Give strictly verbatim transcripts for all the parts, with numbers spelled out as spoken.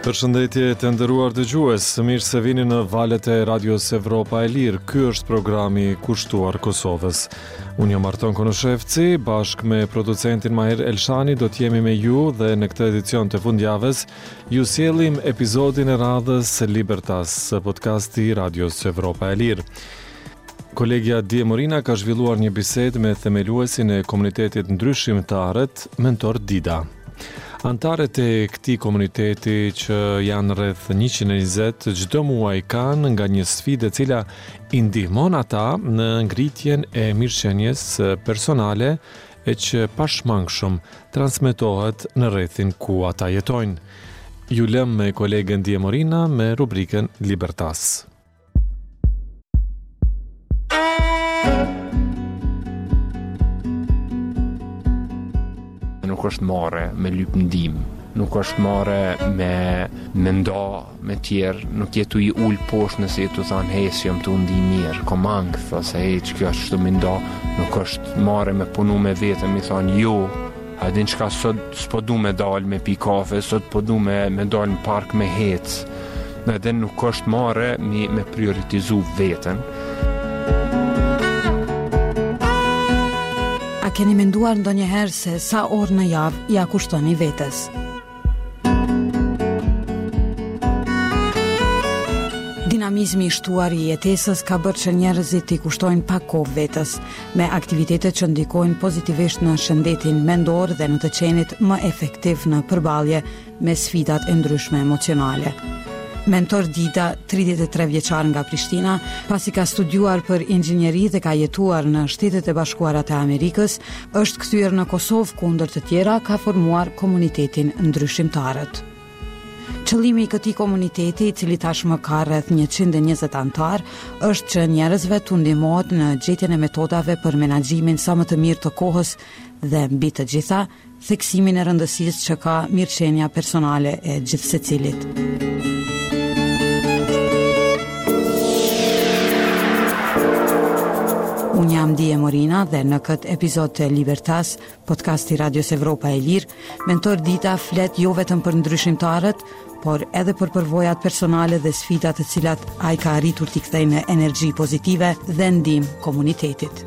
Përshëndetje të nderuar dëgjues, mirë se vini në valët e Radios Evropa e Lirë. Ky është programi kushtuar Kosovës. Unë jam Arton Konoshevci, bashkë me producentin Mahir Elshani do t'jemi me ju dhe në këtë edicion të fundjavës ju sjellim episodin e radhës Libertas, podcasti Radios Evropa e Lirë. Kolegja Dije Morina ka zhvilluar një bisedë me themeluesin e komunitetit ndryshimtarët, Mentor Dida. Antarët e këtij komuniteti që janë rreth njëqind e njëzet çdo muaj kanë nga një sfidë e cila i ndihmon ata në ngritjen e mirëqenies personale e që pashmangshëm transmetohet në rrethin ku ata jetojnë. Ju lëm me kolegen Dije Morina me rubrikën Libertas. Nuk është marrë me lyp ndim, nuk është marrë me me nda me tjerë, nuk jetu i ullë poshtë nëse jetu thanë hej si jam të undi mirë, komangë, thasë hej që kjo është të me nda, nuk është marrë me punu me vetëm, mi thanë jo, a din qka sot s'po du me dalë me pi kafe, sot po du me, me dalë në park me hecë, dhe dhe nuk është marrë me, me prioritizu vetën. A keni menduar ndonjëherë se sa orë në javë ja kushtoni vetes? Dinamizmi i shtuar i jetesës ka bërë që njerëzit i kushtojnë pak kohë vetes, me aktivitetet që ndikojnë pozitivisht në shëndetin mendor dhe në të qenit më efektiv në përballje me sfidat e ndryshme emocionale. Mentor Dida, tridhjetë e tre vjeçar nga Prishtina, pasi ka studiuar për inxhinieri dhe ka jetuar në Shtetet e Bashkuara të Amerikës, është kthyer në Kosovë ku ndër të tjera ka formuar komunitetin Ndryshimtarët. Qëllimi i këtij komuniteti, i cili tashmë ka rreth njëqind e njëzet antar, është që njerëzve t'u ndihmohet në gjetjen e metodave për menaxhimin sa më të mirë të kohës dhe mbi të gjitha, theksimin e rëndësisë që ka mirëqenia personale e gjithsecilit. Unë jam Dije Morina dhe në këtë epizod të Libertas, podcasti Radios Evropa e Lirë, Mentor Dida flet jo vetëm për ndryshimtarët, por edhe për përvojat personale dhe sfidat të cilat ai ka arritur t'i kthejë në energji pozitive dhe ndihmë komunitetit.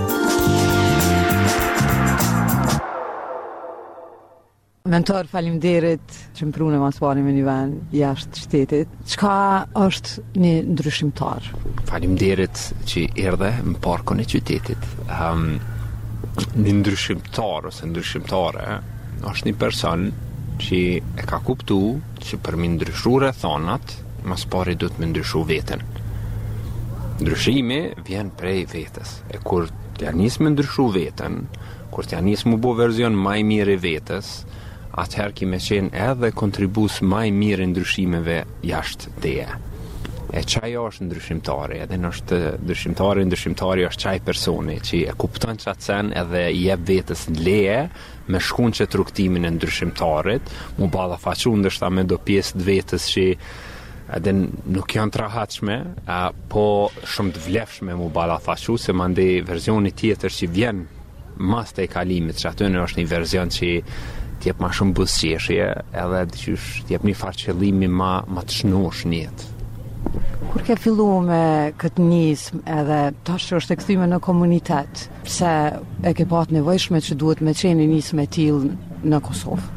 Mentor, faleminderit që më prune mas pari me një vend jashtë shtetit. Çka është një ndryshimtar? Faleminderit që erdhe në parkun e qytetit. Um, një ndryshimtar ose ndryshimtare është një person që e ka kuptu që për mi ndryshu rrethonat, mas pari du të me ndryshu veten. Ndryshimi vjen prej vetes. E kur t'ja nis me ndryshu veten, kur t'ja nis mu bo verzion maj mirë i vetes, atëherë ki me qenë edhe kontribus maj mirë ndryshimeve jashtë teje. E qaj është ndryshimtari, edhe nështë ndryshimtari, ndryshimtari është qaj personi që e kupton që atë sen edhe i jep vetës në leje me shkun që të ruktimin e ndryshimtarit, mu bala faqu ndështë me do pjesë të vetës që edhe nuk janë të rahatshme, po shumë të vlefshme mu bala faqu, se mande verzioni tjetër që vjen mas të e kalimit, që aty në është një verzion që t'jep ma shumë buzëqeshje edhe t'jep një farë qëllimi ma, ma të shnosh njët. Kur ke fillu me këtë nismë edhe tash që është e kthime në komunitet, pse e ke pat nevojshme që duhet me qeni nismë e tillë në Kosovë?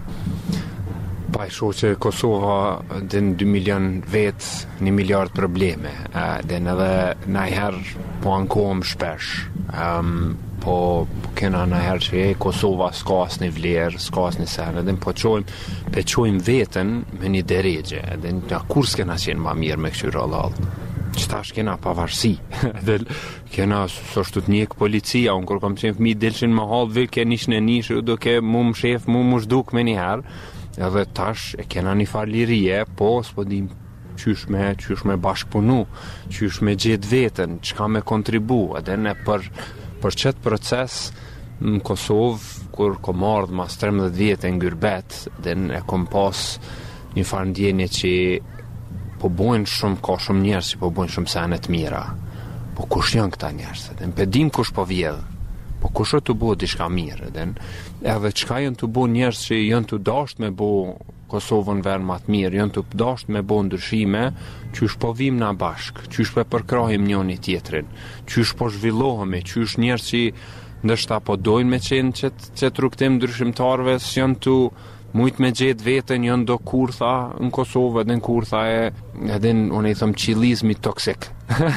Pa e shoh që Kosova dhe në dy milion vetë një miliard probleme, dhe në edhe najherë po ankohem shpesh, um, po kena najherë që e Kosova s'ka as një vlerë, s'ka as një senë, edhe po qojmë, pe qojmë vetën me një deregje, edhe në kur s'kena qenë ma mirë me këshyra lalë. Qëtash kena pavarësi, edhe kena sështu të njekë policia, unë kur kam qenë fëmi delqin më halë, vil ke nishë në nishë, do ke mu më shef, mu më shduk me njëherë, edhe tash e kena një farë lirije, po s'po dim qysh me, qysh me bashkëpunu, qysh me gjithë vetën, qka me kontribu, edhe ne për për qëtë proces në Kosovë, kur kom ardhë mas tridhjetë vjetë e ngyrbet, dhe e kom pas një farë ndjenje që po bojnë shumë, ka shumë njerës që po bojnë shumë sene të mira. Po kush janë këta njerës? Dhe në pedim kush po vjedhë, po kush të bo diçka mirë. Dhe edhe qka janë të bo njerës që janë të dasht me bo Kosovën verë më të mirë, janë të pëdasht me bo ndryshime, qysh po vim na bashk, qysh po përkrahim njëri tjetrin, qysh po zhvillohemi, qysh njerëz që ndërsa po dojnë me qenë qëtë qët rrugtim ndryshimtarëve, s'janë tu mujt me gjetë vetën, janë do kurtha në Kosovë, edhe në kurtha e, edhe në, unë i thëmë, qilizmi toksik.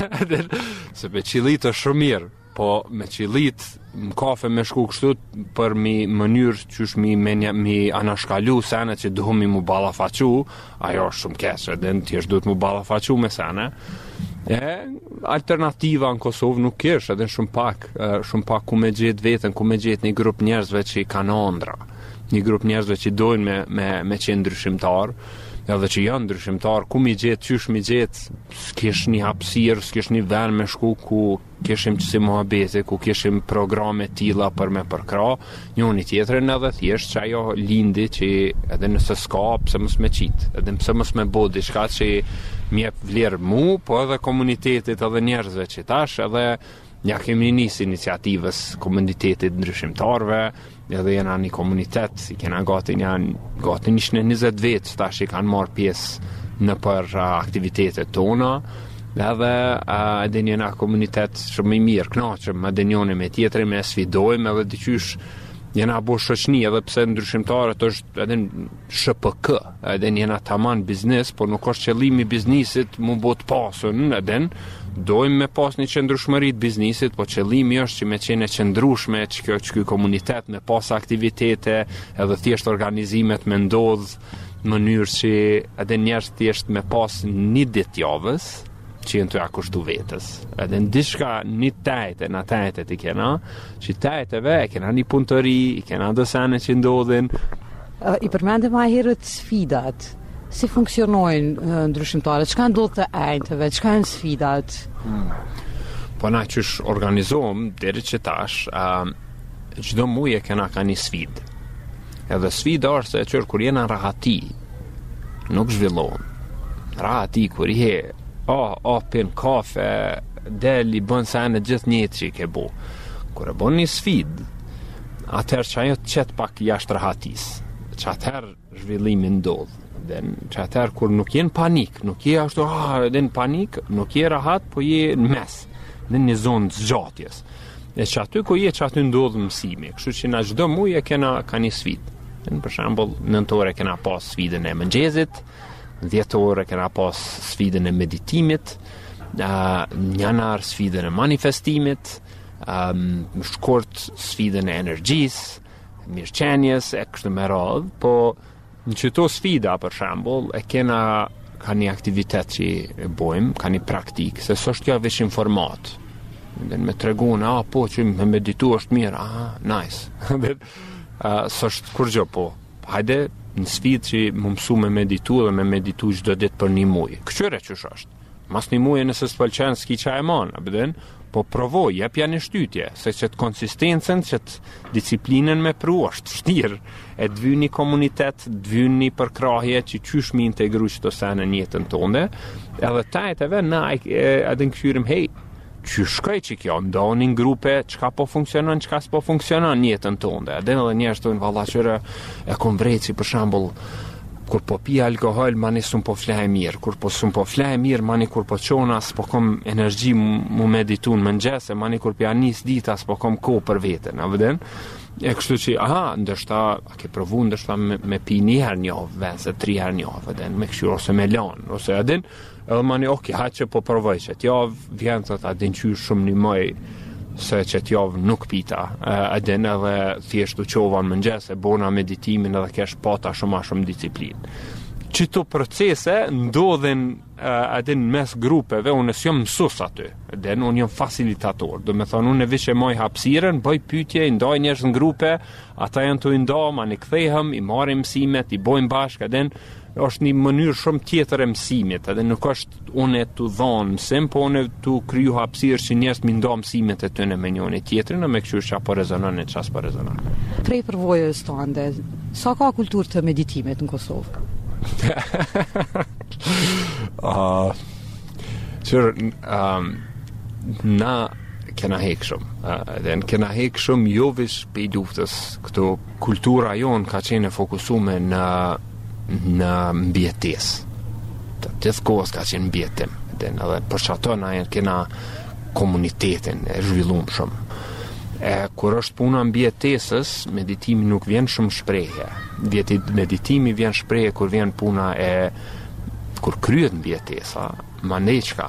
Sepe qilit është shumë mirë, po me qilit në kafe me shku kështu për mi mënyrë qysh mi, menja, mi anashkalu sene që duhemi mu balafaqu, ajo është shumë kesë, edhe në tjesh duhet mu balafaqu me sene. E, alternativa në Kosovë nuk është, edhe shumë pak, shumë pak ku me gjetë vetën, ku me gjetë një grup njerëzve që i kanë andra, një grup njerëzve që dojnë me, me, me qenë ndryshimtar, edhe që janë ndryshimtar, ku mi gjetë, qysh mi gjetë, s'kesh një hapësirë, s'kesh një ven me shku ku keshim qësi muhabete, ku keshim programe tila për me përkra, njëni tjetërin edhe thjesht që ajo lindi që edhe nëse s'ka, pëse mës me qitë, edhe pëse mës me bo diçka që mjep vlerë mu, po edhe komunitetit edhe njerëzve që tash, edhe ja kemi njësë iniciativës komunitetit ndryshimtarve, edhe jena një komunitet, i kena gati një, gati njështë në njëzet vetë, tash i kanë marrë pjesë në për uh, aktivitetet tona, edhe uh, edhe njëna komunitet shumë i mirë, knaqëm, edhe njëne me tjetëri, me sfidojmë, edhe diqysh jena bo shoqni, edhe pse ndryshimtarët është edhe sh p k, edhe njëna taman biznes, por nuk është qëllimi biznisit mu bo të pasën, edhe dojmë me pas një qëndrushmërit biznisit, po qëllimi është që me qene qëndrushme që kjo, që kjo komunitet me pas aktivitete edhe thjesht organizimet me ndodh në mënyrë që edhe njerëz thjesht me pas një ditë javës që jenë të akushtu vetës. Edhe në dishka një tajte, në tajtet i kena, që tajteve e kena një punëtëri, i kena dësane që ndodhin. Uh, I përmende ma herët sfidat. Si funksionojnë uh, ndryshimtarët? Çka ndodh të ejtëve? Çka janë sfidat? Hmm. Po na qysh organizohem deri që tash, uh, çdo muaj e kena ka një sfidë. Edhe sfida është se qërë kur jena rahati, nuk zhvillohem. Rahati kur je, o, o, pin kafe, del i bën sene gjithë njëtë që i ke bo. Kur e bon një sfidë, atëherë që ajo të qetë pak jashtë rahatis, që atëherë zhvillimi ndodhë. Dhe që atëherë kur nuk jenë panik, nuk je ashtu, ah, edhe në panik, nuk je rahat, po je në mes, në një zonë të zgjatjes. E që aty ku je që aty ndodhë mësimi, kështu që na çdo muaj e kena ka një sfidë. Për shembull, nëntore kena pas sfidën e mëngjesit, dhjetore kena pas sfidën e meditimit, uh, njanar sfidën e manifestimit, um, shkurt sfidën e energjisë, mirëqenjes, e kështu me radhë, po në qëto sfida, për shembull, e kena ka një aktivitet që e bojmë, ka një praktikë, se së është kjo veç informat. Dhe me tregun, a, po, që me meditu është mirë, a, nice. Dhe uh, së është kur gjë, po, hajde në sfidë që më mësu me meditu dhe me meditu çdo ditë për një muaj. Këqyre që është? Mas një muaj nëse së pëlqenë s'ki qa e manë, abeden, po provoj, jepja një shtytje, se që të konsistencen, që të disiplinën me pru është shtirë, e të vynë një komunitet, të vynë një përkrahje që qysh mi integru që të sene njëtën tonde, edhe tajteve na edhe në këshyrim, hej, që shkaj që kjo, ndoni në grupe, qka po funksionon, qka s'po funksionon njëtën tonde, edhe edhe njerës të në valla qëre e kom vrejtë si për shambull, kur po pi alkohol, mani s'un po flaj mirë, kur po s'un po flaj mirë, mani kur po qona, s'po kom energji mu meditu në mëngjese, mani kur pi anis dita, s'po kom ko për vetën, a vëden? E kështu që, aha, ndërshta, a ke provu ndërshta me, me pi një her një ovë, vese, tri her një ovë, vëden, me kështu, ose me lanë, ose adin, edhe mani, oke, ha që po provoj që t'javë, vjen të ta din qyrë shumë një mëj, se që t'javë nuk pita, adin edhe thjeshtu qova në mëngjese, bona meditimin edhe kesh pata shumë a shumë disiplin. Qëto procese ndodhen adin mes grupeve, unë s'jom mësus aty, adin unë jom facilitator, do me thonë unë e vishe moj hapsiren, bëj pytje, i ndaj njerëz në grupe, ata janë të i nda, ma një kthejhem, i marim mësimet, i bojmë bashkë, adin është një mënyrë shumë tjetër e mësimit, edhe nuk është unë e të dhonë mësim, po unë e të kryu hapsirë që njerëz mi nda mësimet e tëne me njëne tjetërin, e me këshur që apo rezonon e qas po rezonon. Prej përvojës të ande, sa ka kulturë të meditimet në Kosovë? uh, Qërë, um, na kena hek shumë, uh, dhe në kena hek shumë jo vish pe i luftës, këto kultura jonë ka qene fokusume në në mbjetesë. Të gjithë kohës ka qenë mbjetim. Edhe për çato na kena komunitetin e zhvilluar shumë. E kur është puna mbjetesës, meditimi nuk vjen shumë shprehje. Meditimi vjen shprehje kur vjen puna e kur kryet mbjetesa, mandej çka.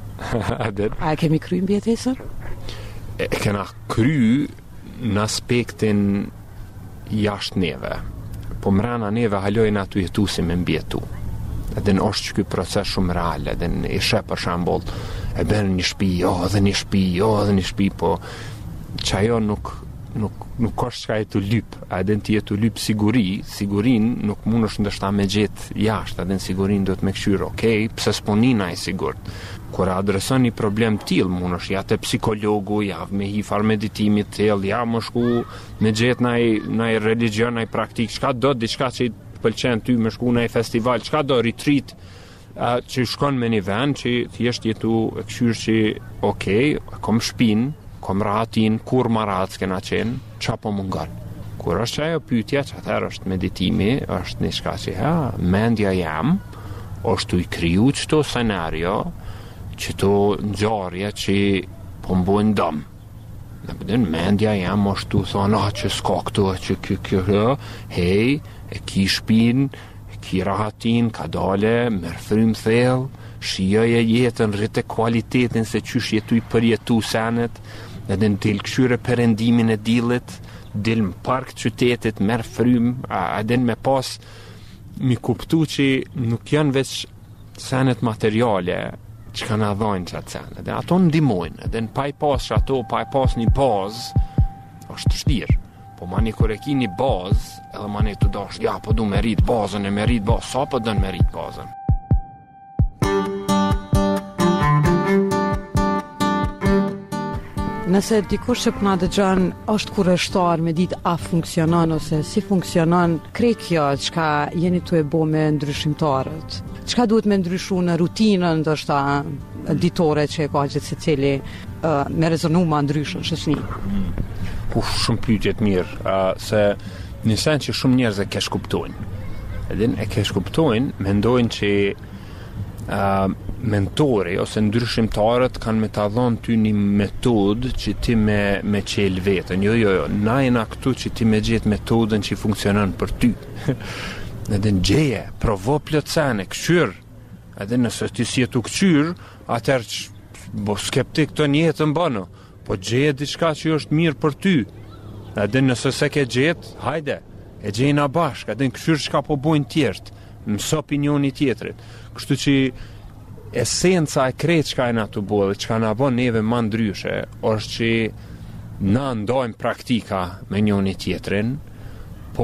A kemi kry mbjetesën? E kena kry në aspektin jashtë neve. Po mrena neve halojnë aty jetu si me mbjetu. Edhe në është që ky proces shumë real, edhe në ishe për shambull, e bërë një shpi, jo, dhe një shpi, jo, dhe një shpi, po që ajo nuk, nuk, nuk është që ka jetu lyp, edhe në të jetu lyp siguri, sigurin nuk mund është ndështa me gjithë jashtë, edhe në sigurin do të me këshyrë, okej, okay, pse s'ponina e sigurt. Kur adreson një problem t'il, mund është ja të psikologu, ja me hi far meditimit t'il, ja më shku me gjithë naj, naj religion, naj praktik, qka do, diçka që i pëlqen ty me shku naj festival, qka do, retreat, uh, që shkon me një vend, që thjesht jetu e këshyrë që, okej, okay, kom shpin, kom rahatin, kur ma rahat s'kena qenë, qa po mungon. Kur është që ajo pyetja, që atër është meditimi, është një shka që, ha, mendja jam, është tu i kriju qëto scenario, qëto ngjarje që po mbojnë dëm. Në përdin, mendja jam është tu thonë, ah, që s'ka këto, që kjo, kjo, kjo, hej, e ki shpin, e ki rahatin, ka dale, merë frym thellë, shijoj e jetën, rritë kualitetin se qysh jetu i përjetu senet, edhe në del këshyre përendimin e dilit, del në park qytetit, merë frym, edhe me pas mi kuptu që nuk janë veç senet materiale, që ka në dhojnë që atë senet, edhe ato në ndimojnë, edhe në pa i pas që ato, pa i pas një bazë, është shtirë. Po mani kur e ki një bazë, edhe mani të dash, ja, po du me rritë bazën, e me rritë bazë, sa po dënë me rritë bazën? Nëse dikush që përna dëgjon është kurështar me ditë a funksionon ose si funksionon krejt kjo çka jeni tu e bo me ndryshimtarët. Çka duhet me ndryshu në rutinën ndoshta ditore që e ka gjithë secili uh, me rezonu ma ndryshën shoqni. Uf, shumë pyetje të mirë, uh, se në sen që shumë njerëz e kesh kuptojnë. Edhe e kesh kuptojnë, mendojnë që uh, mentori ose ndryshimtarët kanë me ta dhënë ty një metodë që ti me, me qel vetën. Jo, jo, jo, na jena këtu që ti me gjetë metodën që funksionon për ty. Edhe në gjeje, provo plotësane, këshyr. Edhe nëse ti si jetu këshyr, atër që bo skeptik të njetën bëno, po gjeje diçka që është mirë për ty. Edhe nëse se ke gjetë, hajde, e gjejna bashkë, edhe në këshyr që ka po bojnë tjertë, mësë opinioni tjetrit. Kështu që esenca e krejt që ka e na të bodhe, që ka na bon neve ma ndryshe, është që na ndojmë praktika me njoni tjetrin, po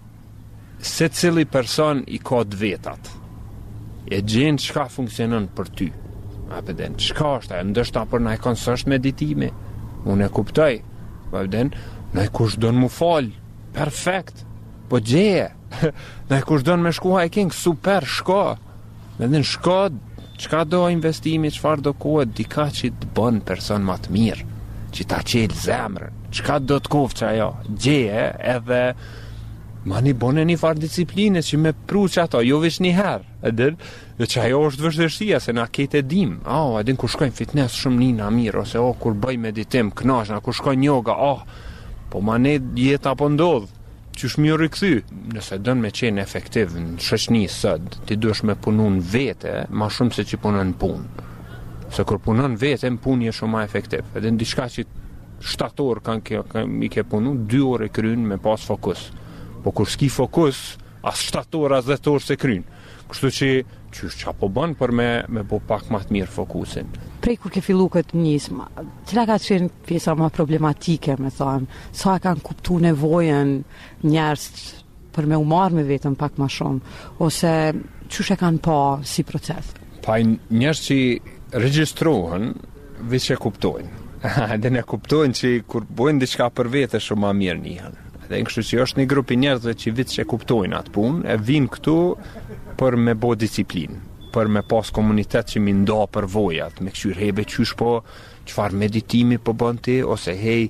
se cili person i ka të vetat. E gjenë që ka funksionon për ty. Apeden, që ka është e, ndështë për na e konsësht meditimi. Unë e kuptoj. Apeden, na e kush donë mu falë. Perfekt. Po gjeje. Na e kush donë me shku hiking, super, shko. Apeden, shko, qka do investimi, qfar do kohë, dika që të bënë person më të mirë, që ta qelë zemrën, qka do të kofë që ajo, gjeje edhe ma një bënë një farë discipline që me pru që ato, jo veç një herë, edhin, dhe që ajo është vështërsia, se na kete dim, oh, edhin kur shkojnë fitness shumë një na mirë, ose oh, kur bëj meditim, knashna, kur shkojnë yoga, oh, po ma ne jetë apo ndodhë, që shmi rikëthy. Nëse dënë me qenë efektiv në shoqni sot, ti duesh me punu në vete, ma shumë se që punën në punë. Se kur punën vete, në punë je shumë ma efektiv. Edhe në diçka që shtatë orë kanë ke, kan, i ke punu, dy orë e krynë me pas fokus. Po kur s'ki fokus, as shtatë orë, as dhjetë orë se krynë. Kështu që, që qa po bënë për me, me po pak ma të mirë fokusin. Prej kur ke fillu këtë njësma, cila ka qenë pjesa ma problematike, me thonë, sa kanë kuptu nevojën njerës për me umarë me vetën pak ma shumë, ose qështë e kanë pa si proces? Pa njerës që registrohen, veç e kuptojnë. Dhe ne kuptojnë që kur bojnë diçka për vete shumë ma mirë njëhen. Dhe në kështu që është një grupi njerëzve që veç e kuptojnë atë punë, e vinë këtu për me bo disiplinë, për me pas komunitet që mi nda për vojat, me këshyr hebe qysh po, qfar meditimi po bën ti, ose hej,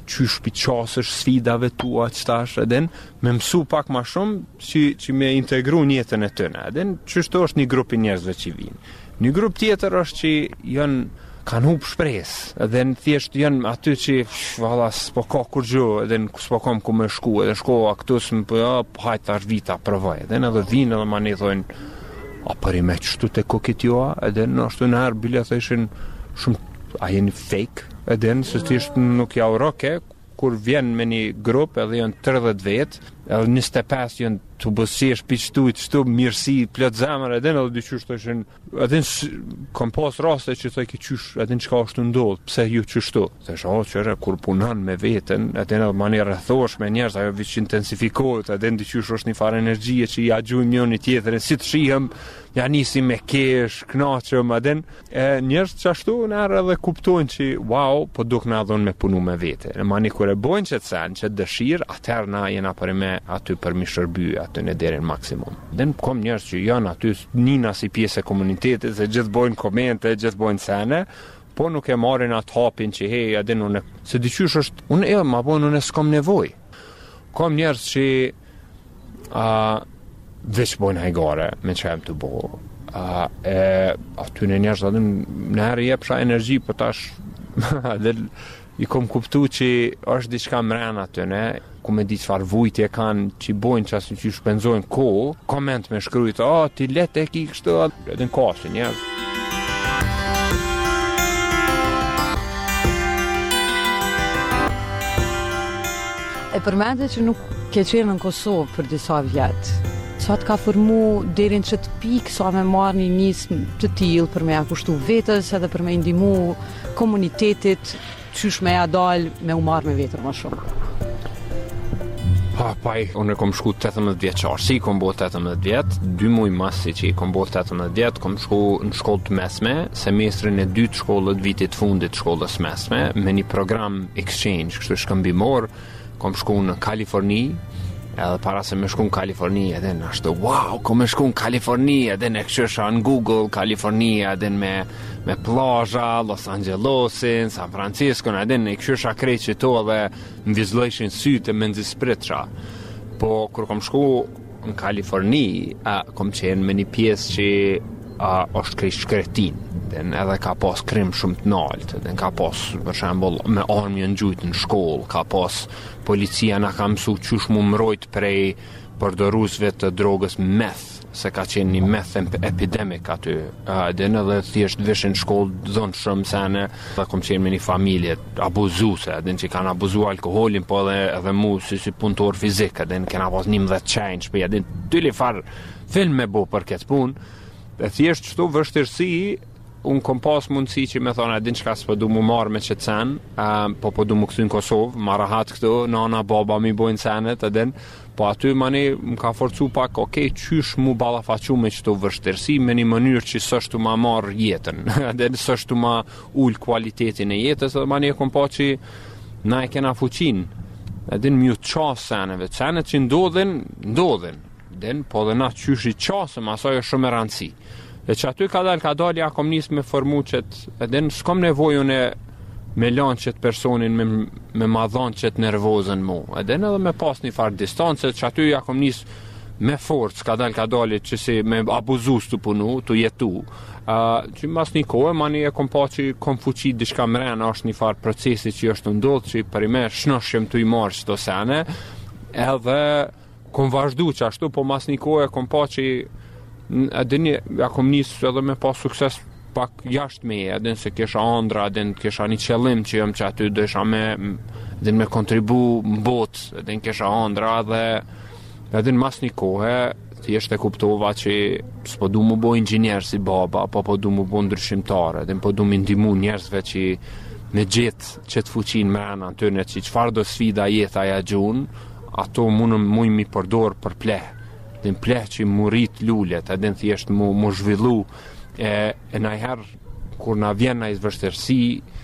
qysh piqasësh sfidave tua qëtash, edhe me mësu pak ma shumë që, që me integru njëtën e tëne, edhe qështu është një grup i njerëzve që vinë. Një grup tjetër është që janë kanë hub shpresë, edhe në thjesht janë aty që valla s'po ka kur gjë, edhe s'po kam ku me shku, edhe shkova këtu s'm po ja, hajt tash vita provoj. Edhe edhe vinë edhe mani thonë, a për i me qështu të kokit joa, edhe në ashtu në herë bile thëshin shumë, a jeni fake, edhe nëse thjesht nuk ja u roke, kur vjen me një grup edhe janë tridhjetë vetë, edhe njëzet e pesë janë të bësjesh piqtujt, shtu mirësi, plot zemër, edhe edhe dyqysh të ishin, edhe kom pas raste që të ki qysh, edhe në qka është të ndodhë, pse ju qështu. Dhe shë, o, qëre, kur punan me vetën, edhe edhe ma një rëthosh me njerës, ajo vishë intensifikohet, edhe në dyqysh është një farë energjie që ja gjujmë një një tjetër, si të shihem, ja nisi me kesh, knaqëm, edhe njerës që ashtu në erë edhe kuptojnë që, wow, po duk në adhon me punu me vete. Në mani kur e bojnë që të sen, që të dëshirë, atër na jena për me aty për mi shërby, aty në derin maksimum. Dhe në kom njerës që janë aty nina si pjesë e komunitetit, se gjithë bojnë komente, gjithë bojnë sene, po nuk e marrin atë hapin që hej, adin unë, se diqysh është, unë e, ma bojnë unë e s'kom nevoj. Kom njerës që a, veç bojnë hajgare me që em të bo. A, e, aty në njerës, adin, në herë jepsha energji, për tash, adin, i kom kuptu që është diçka mrena aty, ne, ku me di çfarë vujtje kanë që bojnë që asë që shpenzojnë kohë, koment me shkrujtë, a, oh, ti let e ki kështë, edhe në kasin, ja. E përmende që nuk ke qenë në Kosovë për disa vjetë. Sa të ka formu derin që të pikë, sa me marrë një njësë të tilë për me ja kushtu vetës, edhe për me indimu komunitetit, qysh me ja dalë me u marrë me vetër ma shumë. Pa, paj, unë e kom shku tetëmbëdhjetë vjeçar, si kom bo tetëmbëdhjetë vjetë, dy muj masi që i kom bo tetëmbëdhjetë vjetë, kom shku në shkollë të mesme, semestrin e dytë shkollët vitit fundit shkollës mesme, me një program exchange, kështu shkëmbimor, kom shku në Kaliforni, edhe para se me shku në Kaliforni, edhe në ashtu, wow, kom me shku në Kaliforni, edhe në këshësha në Google, Kaliforni, edhe me, me plazha, Los Angelesin, San Francisco, edhe në këshësha krejt që to, edhe më vizlojshin sytë e me nëzispritësha. Po, kur kom shku në Kaliforni, a, kom qenë me një pjesë që a, është krejt shkretin, edhe ka pas krim shumë të naltë, edhe ka pas, për shembull, me armë në gjujtë në shkollë, ka pas policia na ka mësu qysh mu mrojt prej përdorusve të drogës meth, se ka qenë një meth epidemik aty, edhe edhe thjesht vishin shkollë dhonë shumë sene, dhe kom qenë me një familje abuzuse, edhe që kanë abuzu alkoholin, po edhe, edhe mu si, si punëtor fizik, edhe në kena pas njëmbëdhjetë qenjë, shpej, edhe tyli farë film me bo për këtë punë, dhe thjesht qëtu vështirësi, unë kom pas mundësi që me thonë, edin qka s'po du mu marrë me qëtë sen, uh, po po du mu këtu në Kosovë, ma rahat këtu, nana, baba mi bojnë senet, edin, po aty mani më ka forcu pak, okej, okay, qysh mu balafaqu me qëtu vështirësi, me një mënyrë që sështu ma marrë jetën, edin sështu ma ullë kualitetin e jetës, edhe mani e kom pa që na e kena fuqin, edin mju qasë seneve, senet që ndodhin, ndodhin, edin, po dhe na qysh i qasëm, asaj është shumë e rëndësi. Dhe që aty ka dalë, ka dalë, ja kom njësë me formu qëtë, edhe në s'kom nevojën e me lanë qëtë personin, me, me madhon qëtë nervozën mu. Edhe në edhe me pas një farë distancët, që aty ja kom njësë me forcë, ka dalë, ka dalë, që si me abuzus të punu, të jetu. Uh, që mas një kohë, ma një e kom pa që kom fuqit dishka mrena, është një farë procesi që është të ndodhë, që për i me shnëshëm të i marë qëto sene, edhe kom vazhdu që ashtu, po mas një kohë e kom pa që edhe një, ja kom njësë edhe me pas sukses pak jashtë me, edhe se kesha andra, edhe kesha një qëllim që jëm që aty dësha me, edhe me kontribu në botë, edhe kesha andra, dhe edhe në mas një kohë, thjesht e kuptova që s'po du mu bo inxhinier si baba, po po du mu bo ndryshimtare, edhe po du mu ndimu njerëzve që me gjithë që të fuqin mrena në tërne, që qëfar do sfida jeta ja gjun, ato mundë muj mi përdor për pleh. Dhe në pleh që mu rrit lullet, edhe në thjesht mu, mu zhvillu, e, e najherë, kur na vjen na izvështërsi,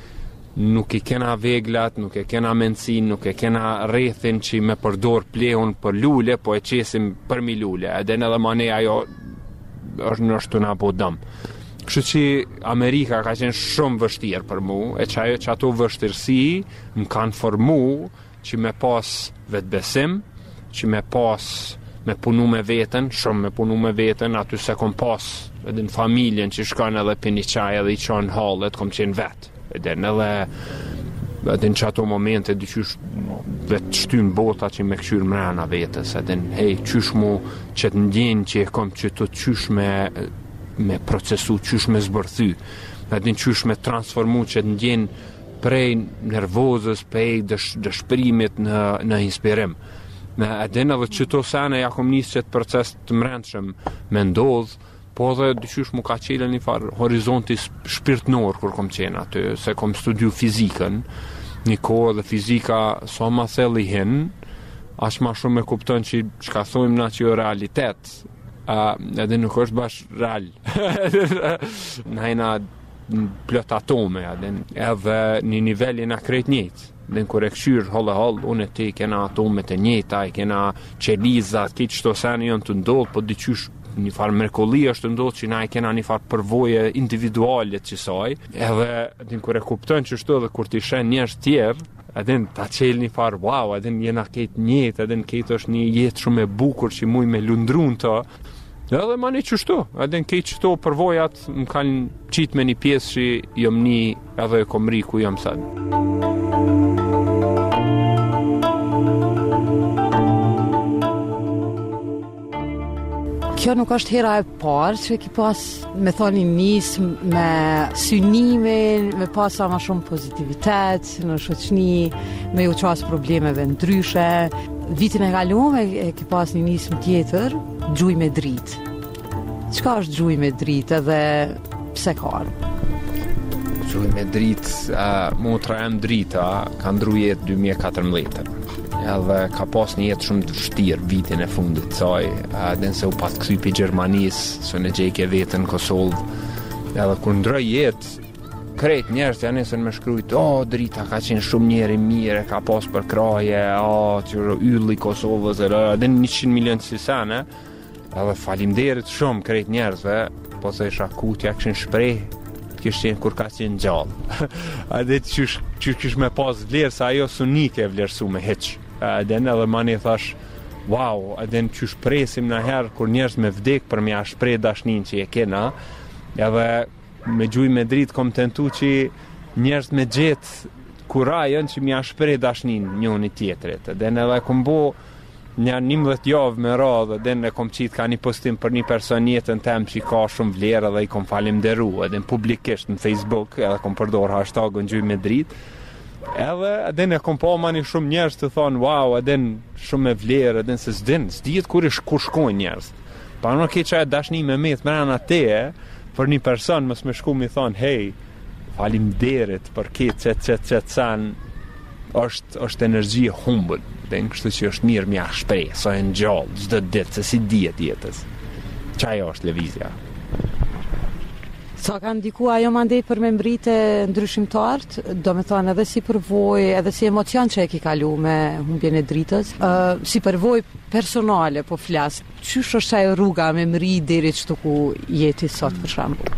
nuk i kena veglat, nuk e kena mendësin, nuk e kena rrethin që me përdor plehun për lule, po e qesim për mi lule, edhe në dhe mane ajo është nështë të na po dëmë. Kështu që Amerika ka qenë shumë vështirë për mu, e që ajo që ato vështirësi më kanë formu që me pas vetbesim, që me pas me punu me veten, shumë me punu me veten, aty se kom pas edhe në familjen që shkon edhe pini qaj edhe i qonë hallet, kom qenë vetë. Edhe edhe edhe në që ato momente dyqysh vetë shtyn bota që me këshyr mrena vetës, edhe në hej, qysh mu që të ndjenë që e kom që të qysh me, me procesu, qysh me zbërthy, edhe në qysh me transformu që të ndjenë prej nervozës, prej dësh, dëshpërimit në, në inspirim. Me edhe edhe që to sene ja kom njësë që të proces të mrendshëm me ndodhë, po dhe dyqysh mu ka qele një farë horizonti shpirtnor kur kom qenë aty, se kom studiu fizikën, një kohë dhe fizika sa ma thellë i hin, aq ma shumë e kupton që çka thojmë na që jo realitet, uh, edhe nuk është bash real. Na jena plot atome, edhe, edhe një nivel jena krejt njëjtë. Dhe kur e këshyr holle holl, unë e ti kena atomet e njëjta, i kena qelizat, këtë çto sene janë të ndodhë, po dyqysh një farë mrekulli është ndodhë që na i kena një farë përvoje individuale të qësaj, edhe din kur e kupton që shto dhe kur t'i shen njerëz tjerë, edhe ta qel një farë, wow, edhe jena ketë njëtë, edhe ketë është një jetë shumë e bukur që muj me lundrun të, edhe ma një qështu, edhe ketë qëto përvojat më kanë qitë me një pjesë që jom një edhe e komri ku jam sënë. Kjo nuk është hera e parë që ki pas me thoni nis me synimin, me pas sa ma shumë pozitivitet në shoqni, me ju qas problemeve ndryshe. Vitin e kaluar e ki pas një nismë tjetër, gjuj me dritë. Çka është gjuj me dritë edhe pse ka? Gjuj me dritë, uh, motra em drita ka ndru jetë dy mijë e katërmbëdhjetë. Edhe ka pas një jetë shumë të vështirë vitin e fundit saj, edhe se u pas këthy për Gjermanisë, së në gjejke vetën Kosovë, edhe kur ndroj jetë, krejt njerës të janesën me shkrujt, o, oh, drita ka qenë shumë njeri mire, ka pas për kraje, o, oh, qërë ylli Kosovës, edhe njëqind milion si sene, edhe falimderit shumë krejt njerësve, po se isha kutja këshin shprej, kështë qenë kur ka qenë gjallë. Edhe që kështë me pas vlerë, sa ajo sunike vlerësu me heqë. Edhe edhe ma një thash, wow, edhe në që shpresim në herë kur njerës me vdek për mja shprej dashnin që je kena, edhe me gjuj me dritë kom tentu që njerës me gjetë kurajën që mja shprej dashnin njëni tjetërit. Edhe edhe kom bo një njëmbëdhjetë javë me radhë, edhe në kom qitë ka një postim për një person jetën tem që ka shumë vlerë edhe i kom falimderu, edhe në publikisht në Facebook, edhe kom përdor hashtagën gjuj me dritë. Edhe edhe në kom pa ma një shumë njerës të thonë, wow, edhe në shumë me vlerë, edhe në se s'din, s'dijet kur ish kur shkojnë njerës. Pa në ke që e dashni me metë mrena te, për një person mës me shku mi thonë, hej, falimderit për këtë qëtë qëtë qëtë sanë, është, është energji e humbën, dhe në kështu që është mirë mja shprej, sa e në gjallë, gjithë ditë, se si dijet jetës. Qaj është levizja. Sa ka ndiku ajo mandej për membritë ndryshimtartë, do me thonë edhe si përvoj, edhe si emocion që e ki kalu me humbjen e dritës, uh, si përvoj personale po flasë, qysh është ajo rruga me mri deri qëtu ku jeti sot për shambull?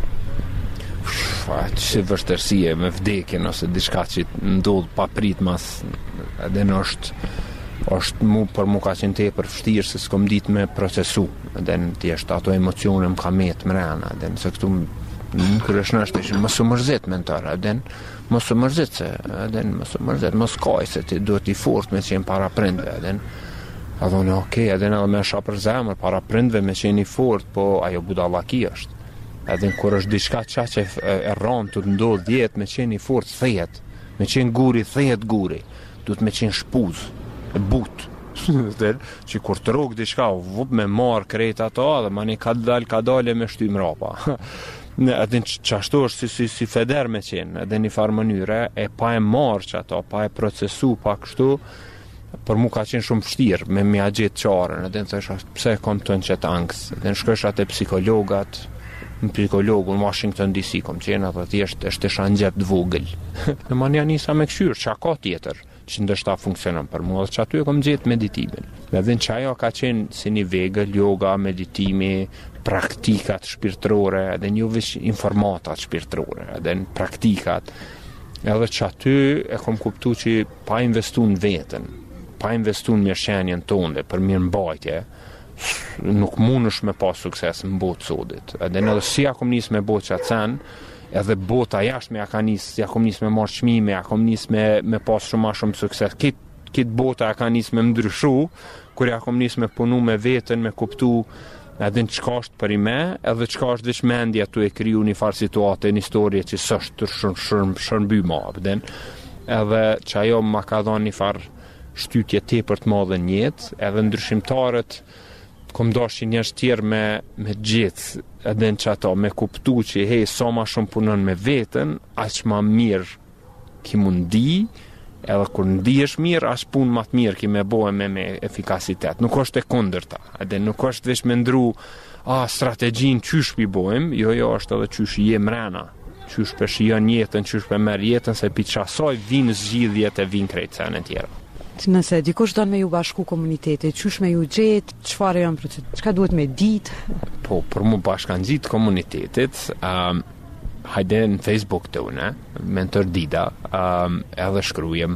Që vështërsie me vdekjen ose diçka që ndodh pa prit mas, edhe në është është mu për mu ka qenë te për vështirë se s'kom ditë me procesu, edhe në tjeshtë ato emocione më ka metë mrena, edhe nëse këtu në kërëshnë është ishë mësë mërzit me në tërë, edhe në mësë mërzit se, edhe në mësë mërzit, mësë kaj se ti duhet i fort me qenë para prindve, edhe në edhe në okej, edhe në edhe me shë për zemër, para prindve me qenë i fort, po ajo budallaki është. Edhe në kur është diçka qa që e rranë të të ndodhë djetë, me qenë i fort thejet, me qenë guri, thejet guri, du të me qenë shpuz, e but, që kur të rogë diçka, vup me marë krejt ato, dhe ma një ka dal, ka dale me shty mrapa. Edhe në qashtu është si, si, si feder me qenë, edhe një farë mënyre, e pa e marë që ato, pa e procesu, pa kështu, për mu ka qenë shumë fështirë, me mja gjithë qarën, edhe në thësha, pse kom të në qëtë angst, edhe në shkësha të psikologat, në psikologu në Washington D C kom qenë atë thjesht është të shanxhet vogël. Në mania nisa me këshyrë, çka ka tjetër që ndoshta funksionon për mua, që aty e kom gjetë meditimin. Dhe edhe që ajo ka qenë si një vegël, yoga, meditimi, praktikat shpirtërore, edhe një veç informatat shpirtërore, edhe në praktikat, edhe që aty e kom kuptu që pa investu në vetën, pa investu në mirëqenien tonë për mirëmbajtje, nuk mundesh me pas sukses në botë sodit. Edhe edhe si ja kom nis me botë që atësen, edhe bota jashtë me ja ka nis, ja kom nis me marrë çmime, ja kom nis me me pas shumë më shumë sukses. Kit kit bota ja ka nis me ndryshu, kur ja kom nis me punu me veten, me kuptu edhe në çka është për i me, edhe çka është veç mendja tu e kriju një farë situate, një historie që s'është të shërm, shërm, shërmby ma, pëden. Edhe që ajo ma ka dhënë një farë shtytje tepër të madhe në jetë, edhe ndryshimtarët kom dashur njerëz tjerë me me gjithë edhe në çato me kuptu që hey, sa ma shumë punon me veten, aq ma mirë ki mundi, edhe kur ndihesh mirë, as punë më të mirë ki me bëhe me, me efikasitet. Nuk është e kundërta, edhe nuk është veç me ndru a strategjin qysh pi bëhem, jo jo është edhe qysh je mrena, qysh për shijon jetën, qysh për merr jetën, se pi qasoj vinë zgjidhjet e vinë krejt sene tjera. Nëse dikush don me ju bashku komunitetit, çysh me ju gjet, çfarë janë procedurat, çka duhet me ditë? Po, për mu bashkanxhit komunitetit, um, hajde në Facebook të une, mentor Dida, um, edhe shkrujem.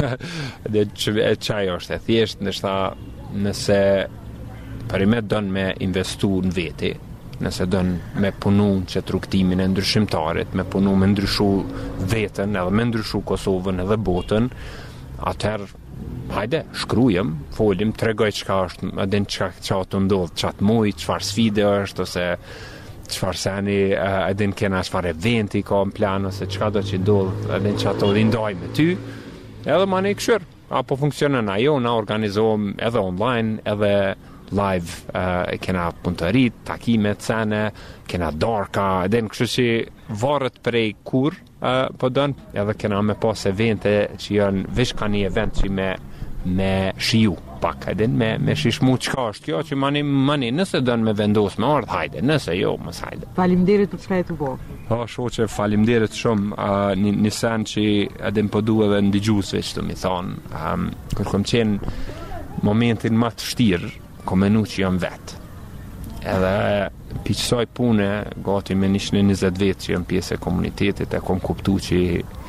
Dhe që qaj është e thjesht, nështë nëse për i me don me investu në veti, nëse don me punu që rrugtimin e ndryshimtarit, me punu me ndryshu vetën, edhe me ndryshu Kosovën edhe botën, atëherë hajde, shkrujem, folim, tregoj çka është, edhe çka çka të ndodh, çat muj, çfarë sfide është ose çfarë sani, edhe kena çfarë eventi ka në plan ose çka do të ndodh, edhe çato i ndaj me ty. Edhe më ne këshir, apo funksionon ajo, na organizohem edhe online, edhe live, uh, kena punëtorit, takimet sene, kena darka, edhe në kështu që varet prej kur, uh, po dënë, edhe kena me pas evente që janë, veç ka një event që me me shiju pak, edhe me, me shishmu qka është kjo, që mani, mani nëse dënë me vendos me ardhë, hajde, nëse jo, mës hajde. Faleminderit për çka e të bo. O, shoqe, faleminderit shumë, uh, një, një sen që edhe më pëdu edhe në digjus veç të mi thonë, um, kër kom qenë momentin më të shtirë, kom menu që jam vetë. Edhe piqësoj pune, gati me një njëzet vetë që jam pjesë e komunitetit, e kom kuptu që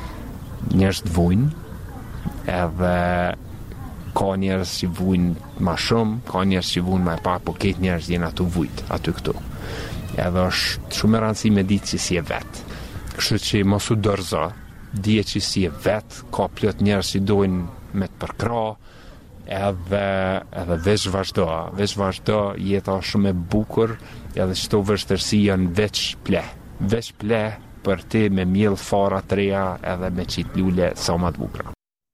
njerëz të vujnë, edhe ka njerëz që vujnë ma shumë, ka njerëz që vujnë ma e pak, po ketë njerëz jenë aty vujtë, aty këtu. Edhe është shumë e rëndësi me ditë që si e vetë. Kështu që mos u dorëzo, dije që si e vetë, ka plot njerëz që dojnë me të përkra, edhe, edhe veç vazhdo, veç vazhdo, jeta është shumë e bukur, edhe çdo vështirësi janë veç ple, veç ple për ti me mjell fara të reja edhe me qit lule sa më të bukura.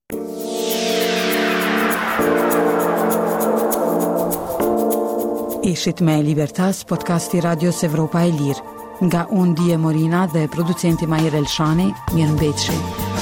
Ishit me Libertas, podcasti Radios Evropa e Lirë. Nga unë Dije Morina dhe producenti Majer Elshani, mirëmbëjtje.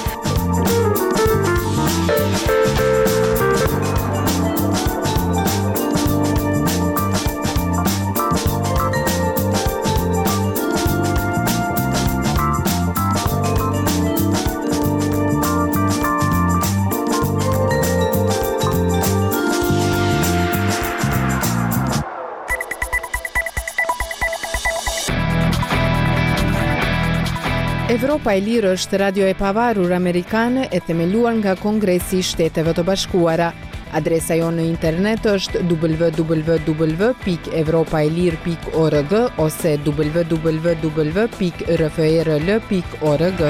Evropa e Lirë është radio e pavarur amerikane e themeluar nga Kongresi i Shteteve të Bashkuara. Adresa jonë në internet është w w w pikë evropaelir pikë org ose w w w pikë r f e r l pikë org.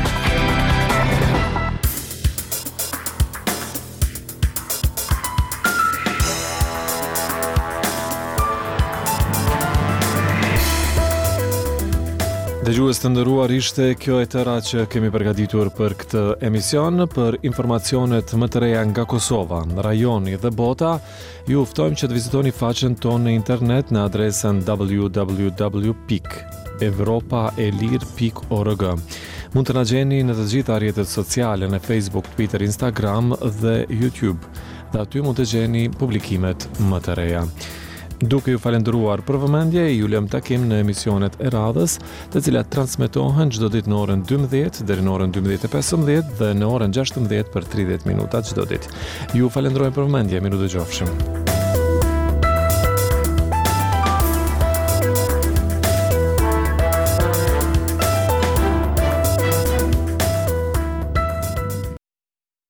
Dëgjues të nderuar, ishte kjo e tëra që kemi përgatitur për këtë emision. Për informacionet më të reja nga Kosova, rajoni dhe bota, ju ftojmë që të vizitoni faqen tonë në internet në adresën w w w pikë evropaelir pikë org. Mund të na gjeni në të gjitha rrjetet sociale në Facebook, Twitter, Instagram dhe YouTube. Dhe aty mund të gjeni publikimet më të reja. Duke ju falendëruar për vëmendje, ju lëm takim në emisionet e radhës, të cilat transmetohen çdo ditë në orën dymbëdhjetë deri në orën dymbëdhjetë e pesëmbëdhjetë dhe në orën gjashtëmbëdhjetë për tridhjetë minuta çdo ditë. Ju falenderoj për vëmendje, miru dëgjofshim.